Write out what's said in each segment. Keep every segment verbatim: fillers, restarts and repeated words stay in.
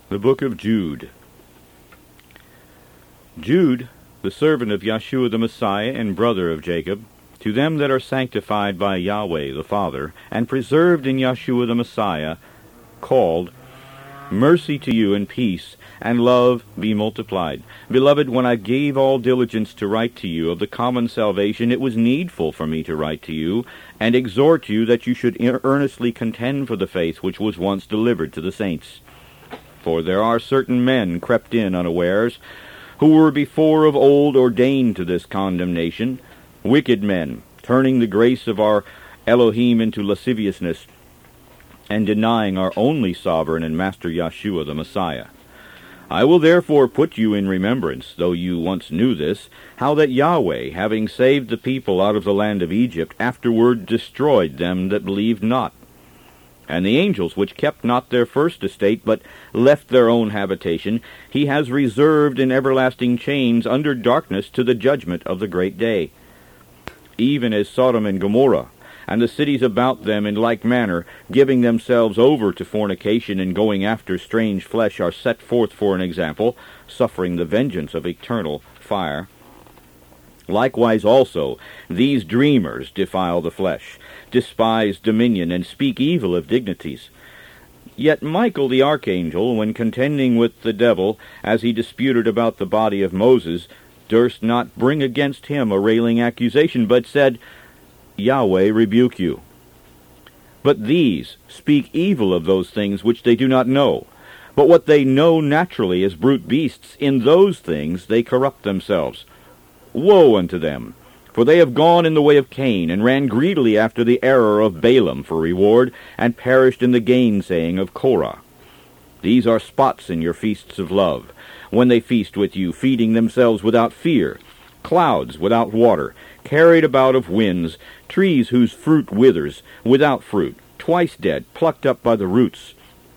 The Book of Jude. Jude, the servant of Yeshua the Messiah and brother of Jacob, to them that are sanctified by Yahweh the Father, and preserved in Yeshua the Messiah, called, mercy to you and peace, and love be multiplied. Beloved, when I gave all diligence to write to you of the common salvation, it was needful for me to write to you, and exhort you that you should earnestly contend for the faith which was once delivered to the saints. For there are certain men crept in unawares, who were before of old ordained to this condemnation, wicked men, turning the grace of our Elohim into lasciviousness, and denying our only sovereign and master Yeshua the Messiah. I will therefore put you in remembrance, though you once knew this, how that Yahweh, having saved the people out of the land of Egypt, afterward destroyed them that believed not. And the angels which kept not their first estate, but left their own habitation, he has reserved in everlasting chains under darkness to the judgment of the great day. Even as Sodom and Gomorrah, and the cities about them in like manner, giving themselves over to fornication and going after strange flesh, are set forth for an example, suffering the vengeance of eternal fire. Likewise also, these dreamers defile the flesh, despise dominion, and speak evil of dignities. Yet Michael the archangel, when contending with the devil, as he disputed about the body of Moses, durst not bring against him a railing accusation, but said, Yahweh rebuke you. But these speak evil of those things which they do not know. But what they know naturally as brute beasts, in those things they corrupt themselves. Woe unto them! For they have gone in the way of Cain, and ran greedily after the error of Balaam for reward, and perished in the gainsaying of Korah. These are spots in your feasts of love, when they feast with you, feeding themselves without fear, clouds without water, carried about of winds, trees whose fruit withers, without fruit, twice dead, plucked up by the roots,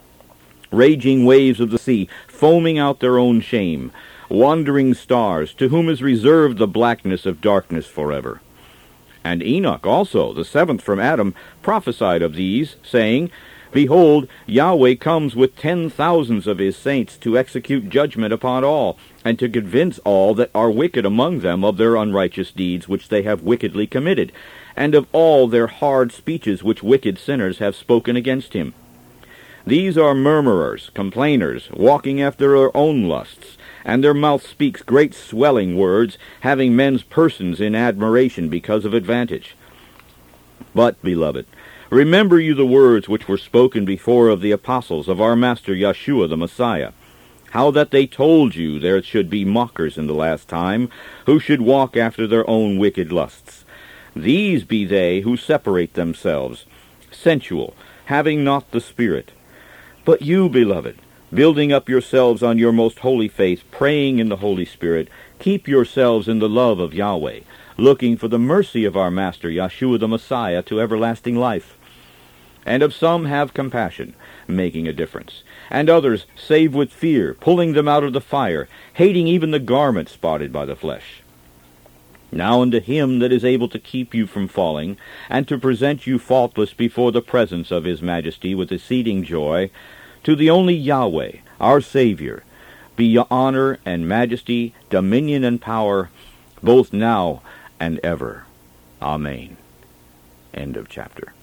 raging waves of the sea, foaming out their own shame, wandering stars, to whom is reserved the blackness of darkness forever. And Enoch also, the seventh from Adam, prophesied of these, saying, Behold, Yahweh comes with ten thousands of his saints to execute judgment upon all, and to convince all that are wicked among them of their unrighteous deeds which they have wickedly committed, and of all their hard speeches which wicked sinners have spoken against him. These are murmurers, complainers, walking after their own lusts, and their mouth speaks great swelling words, having men's persons in admiration because of advantage. But, beloved, remember you the words which were spoken before of the apostles of our Master Yeshua the Messiah, how that they told you there should be mockers in the last time, who should walk after their own wicked lusts. These be they who separate themselves, sensual, having not the Spirit. But you, beloved, building up yourselves on your most holy faith, praying in the Holy Spirit, keep yourselves in the love of Yahweh, looking for the mercy of our Master Yeshua the Messiah to everlasting life. And of some have compassion, making a difference, and others save with fear, pulling them out of the fire, hating even the garment spotted by the flesh. Now unto him that is able to keep you from falling, and to present you faultless before the presence of his majesty with exceeding joy, to the only Yahweh, our Savior, be honor and majesty, dominion and power, both now and ever. Amen. End of chapter.